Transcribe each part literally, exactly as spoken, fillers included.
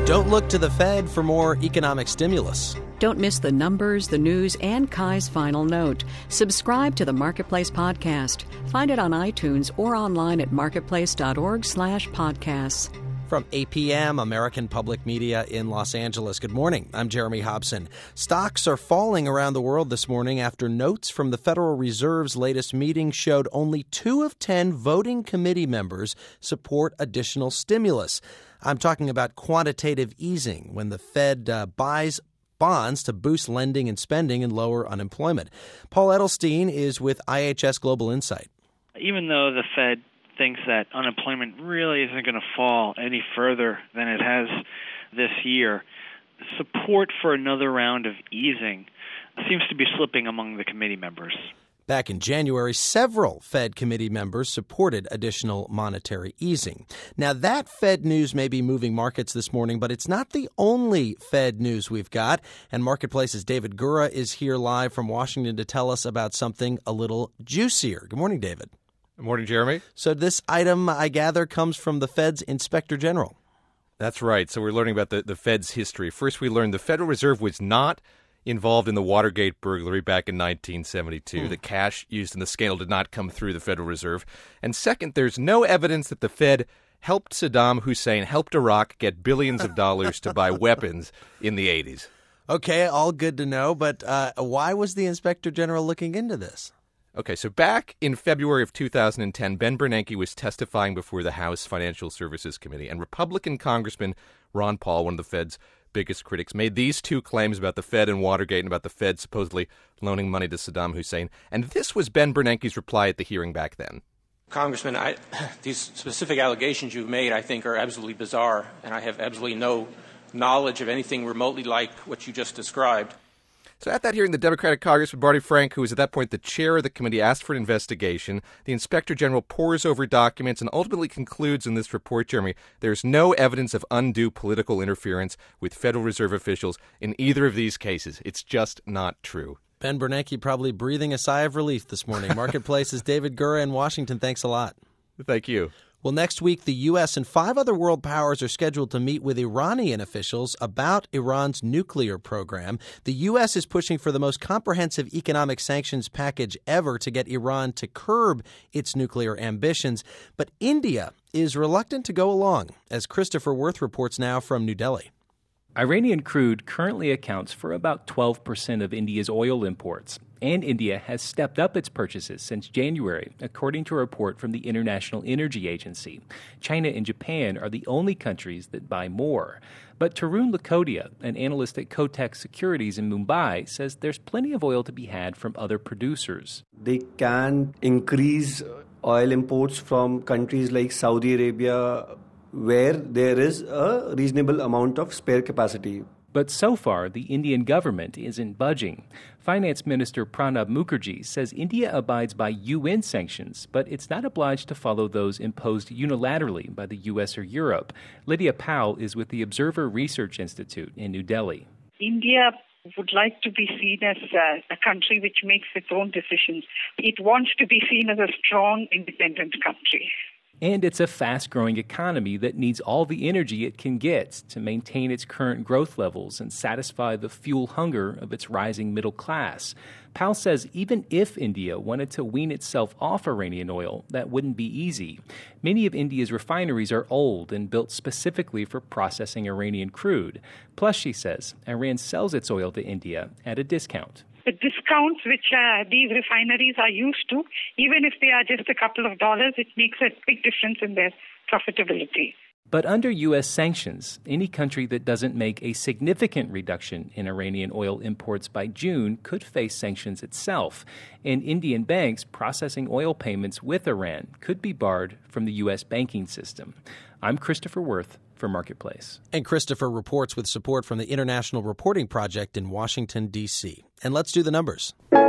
Don't look to the Fed for more economic stimulus. Don't miss the numbers, the news, and Kai's final note. Subscribe to the Marketplace podcast. Find it on iTunes or online at marketplace.org slash podcasts. From A P M, American Public Media in Los Angeles. Good morning. I'm Jeremy Hobson. Stocks are falling around the world this morning after notes from the Federal Reserve's latest meeting showed only two of ten voting committee members support additional stimulus. I'm talking about quantitative easing, when the Fed uh, buys bonds to boost lending and spending and lower unemployment. Paul Edelstein is with I H S Global Insight. Even though the Fed thinks that unemployment really isn't going to fall any further than it has this year, support for another round of easing seems to be slipping among the committee members. Back in January, several Fed committee members supported additional monetary easing. Now, that Fed news may be moving markets this morning, but it's not the only Fed news we've got. And Marketplace's David Gura is here live from Washington to tell us about something a little juicier. Good morning, David. Good morning, Jeremy. So this item, I gather, comes from the Fed's Inspector General. That's right. So we're learning about the, the Fed's history. First, we learned the Federal Reserve was not involved in the Watergate burglary back in nineteen seventy-two. Hmm. The cash used in the scandal did not come through the Federal Reserve. And second, there's no evidence that the Fed helped Saddam Hussein, helped Iraq get billions of dollars to buy weapons in the eighties. Okay, all good to know. But uh, why was the Inspector General looking into this? Okay, so back in February of two thousand ten, Ben Bernanke was testifying before the House Financial Services Committee, and Republican Congressman Ron Paul, one of the Fed's biggest critics, made these two claims about the Fed and Watergate and about the Fed supposedly loaning money to Saddam Hussein. And this was Ben Bernanke's reply at the hearing back then. Congressman, I, these specific allegations you've made, I think, are absolutely bizarre, and I have absolutely no knowledge of anything remotely like what you just described. So at that hearing, the Democratic Congressman Barney Frank, who was at that point the chair of the committee, asked for an investigation. The Inspector General pores over documents and ultimately concludes in this report, Jeremy, there's no evidence of undue political interference with Federal Reserve officials in either of these cases. It's just not true. Ben Bernanke probably breathing a sigh of relief this morning. Marketplace's David Gura in Washington. Thanks a lot. Thank you. Well, next week, the U S and five other world powers are scheduled to meet with Iranian officials about Iran's nuclear program. The U S is pushing for the most comprehensive economic sanctions package ever to get Iran to curb its nuclear ambitions. But India is reluctant to go along, as Christopher Worth reports now from New Delhi. Iranian crude currently accounts for about twelve percent of India's oil imports, and India has stepped up its purchases since January, according to a report from the International Energy Agency. China and Japan are the only countries that buy more. But Tarun Lakhotia, an analyst at Kotak Securities in Mumbai, says there's plenty of oil to be had from other producers. They can increase oil imports from countries like Saudi Arabia, where there is a reasonable amount of spare capacity. But so far, the Indian government isn't budging. Finance Minister Pranab Mukherjee says India abides by U N sanctions, but it's not obliged to follow those imposed unilaterally by the U S or Europe. Lydia Powell is with the Observer Research Institute in New Delhi. India would like to be seen as a, a country which makes its own decisions. It wants to be seen as a strong, independent country. And it's a fast-growing economy that needs all the energy it can get to maintain its current growth levels and satisfy the fuel hunger of its rising middle class. Powell says even if India wanted to wean itself off Iranian oil, that wouldn't be easy. Many of India's refineries are old and built specifically for processing Iranian crude. Plus, she says, Iran sells its oil to India at a discount. The discounts which uh, these refineries are used to, even if they are just a couple of dollars, it makes a big difference in their profitability. But under U S sanctions, any country that doesn't make a significant reduction in Iranian oil imports by June could face sanctions itself. And Indian banks processing oil payments with Iran could be barred from the U S banking system. I'm Christopher Worth for Marketplace. And Christopher reports with support from the International Reporting Project in Washington, D C. And let's do the numbers.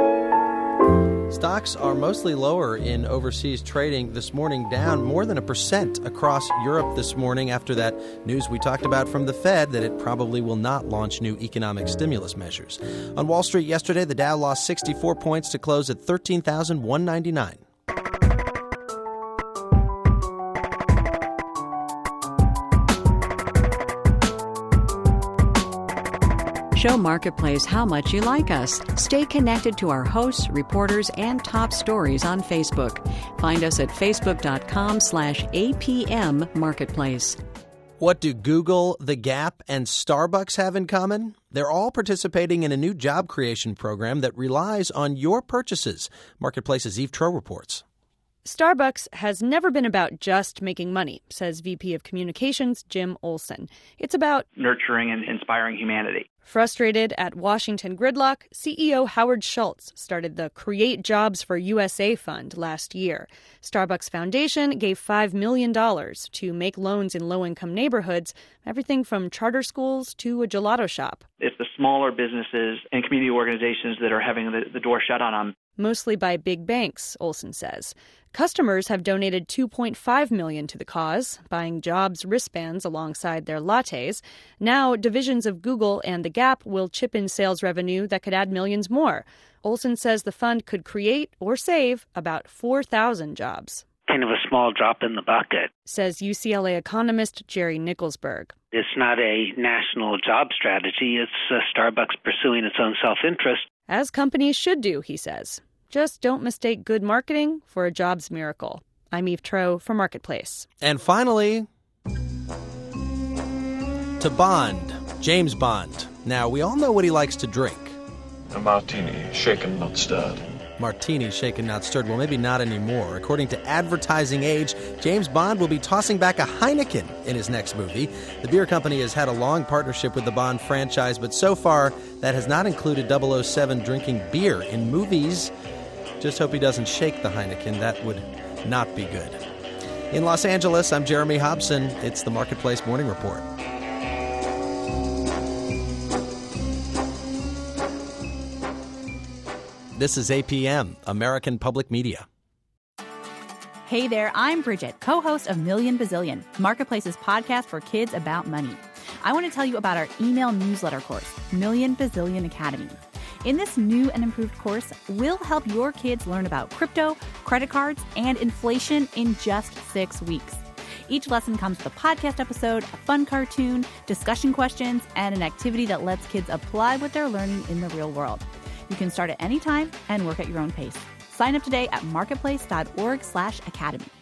Stocks are mostly lower in overseas trading this morning, down more than a percent across Europe this morning after that news we talked about from the Fed that it probably will not launch new economic stimulus measures. On Wall Street yesterday, the Dow lost sixty-four points to close at thirteen thousand one hundred ninety-nine. Show Marketplace how much you like us. Stay connected to our hosts, reporters, and top stories on Facebook. Find us at facebook.com slash APM Marketplace. What do Google, The Gap, and Starbucks have in common? They're all participating in a new job creation program that relies on your purchases. Marketplace's Eve Tro reports. Starbucks has never been about just making money, says V P of Communications Jim Olson. It's about nurturing and inspiring humanity. Frustrated at Washington gridlock, C E O Howard Schultz started the Create Jobs for U S A Fund last year. Starbucks Foundation gave five million dollars to make loans in low-income neighborhoods, everything from charter schools to a gelato shop. It's the smaller businesses and community organizations that are having the, the door shut on them. Mostly by big banks, Olson says. Customers have donated two point five million dollars to the cause, buying Jobs wristbands alongside their lattes. Now, divisions of Google and The Gap will chip in sales revenue that could add millions more. Olson says the fund could create or save about four thousand jobs. Kind of a small drop in the bucket, says U C L A economist Jerry Nicholsberg. It's not a national job strategy. It's uh, Starbucks pursuing its own self-interest. As companies should do, he says. Just don't mistake good marketing for a jobs miracle. I'm Eve Tro for Marketplace. And finally, to Bond, James Bond. Now, we all know what he likes to drink. A martini, shaken, not stirred. Martini, shaken, not stirred. Well, maybe not anymore. According to Advertising Age, James Bond will be tossing back a Heineken in his next movie. The beer company has had a long partnership with the Bond franchise, but so far that has not included double oh seven drinking beer in movies. Just hope he doesn't shake the Heineken. That would not be good. In Los Angeles, I'm Jeremy Hobson. It's the Marketplace Morning Report. This is A P M, American Public Media. Hey there, I'm Bridget, co-host of Million Bazillion, Marketplace's podcast for kids about money. I want to tell you about our email newsletter course, Million Bazillion Academy. In this new and improved course, we'll help your kids learn about crypto, credit cards, and inflation in just six weeks. Each lesson comes with a podcast episode, a fun cartoon, discussion questions, and an activity that lets kids apply what they're learning in the real world. You can start at any time and work at your own pace. Sign up today at marketplace.org slash academy.